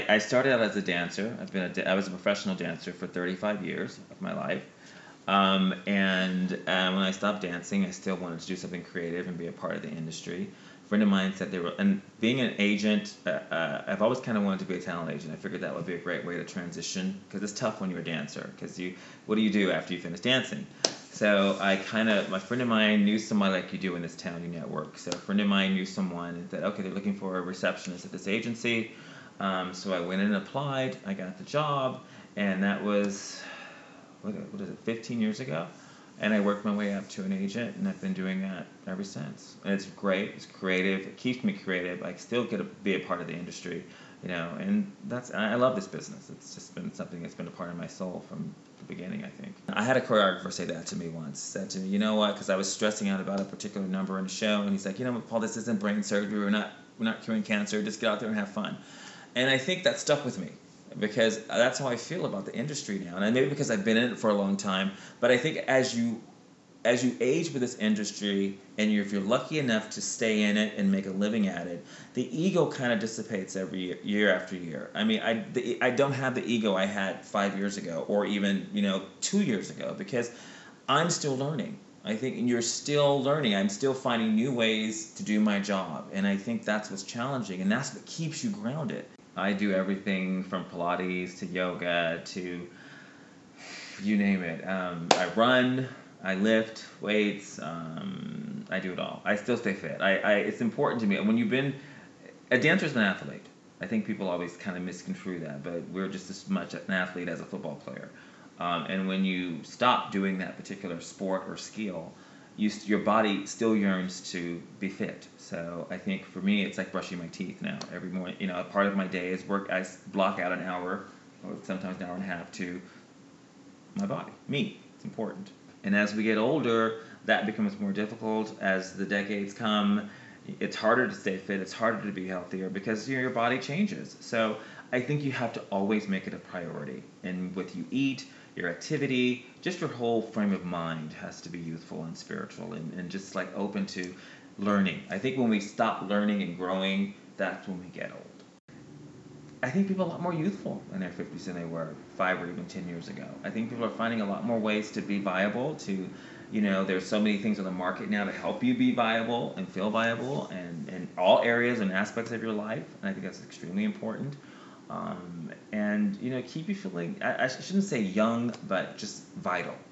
I started out as a dancer. I was a professional dancer for 35 years of my life. When I stopped dancing, I still wanted to do something creative and be a part of the industry. A friend of mine said and being an agent, I've always kind of wanted to be a talent agent. I figured that would be a great way to transition because it's tough when you're a dancer because what do you do after you finish dancing? So my friend of mine knew somebody like you do in this town, you network. So a friend of mine knew someone and said, okay, they're looking for a receptionist at this agency. So I went in and applied. I got the job, and that was, what is it, 15 years ago? And I worked my way up to an agent, and I've been doing that ever since. And it's great. It's creative. It keeps me creative. I still get to be a part of the industry, and I love this business. It's just been something that's been a part of my soul from the beginning, I think. I had a choreographer say that to me once. Said to me, you know what? Because I was stressing out about a particular number in a show, and he's like, you know what, Paul, this isn't brain surgery. We're not curing cancer. Just get out there and have fun. And I think that stuck with me because that's how I feel about the industry now. And maybe because I've been in it for a long time, but I think as you age with this industry and if you're lucky enough to stay in it and make a living at it, the ego kind of dissipates every year after year. I mean, I don't have the ego I had 5 years ago or even 2 years ago because I'm still learning. I think you're still learning. I'm still finding new ways to do my job. And I think that's what's challenging and that's what keeps you grounded. I do everything from Pilates to yoga to you name it. I run, I lift weights, I do it all. I still stay fit. It's important to me. When you've been, a dancer's an athlete. I think people always kind of misconstrue that, but we're just as much an athlete as a football player. And when you stop doing that particular sport or skill, your body still yearns to be fit. So I think for me, it's like brushing my teeth now. Every morning, a part of my day is work. I block out an hour, or sometimes an hour and a half, to my body, me. It's important. And as we get older, that becomes more difficult. As the decades come, it's harder to stay fit. It's harder to be healthier because your body changes. So I think you have to always make it a priority. And what you eat, your activity, just your whole frame of mind has to be youthful and spiritual and just like open to learning. I think when we stop learning and growing, that's when we get old. I think people are a lot more youthful in their 50s than they were 5 or even 10 years ago. I think people are finding a lot more ways to be viable, there's so many things on the market now to help you be viable and feel viable and in all areas and aspects of your life. And I think that's extremely important. Keep you feeling, I shouldn't say young, but just vital.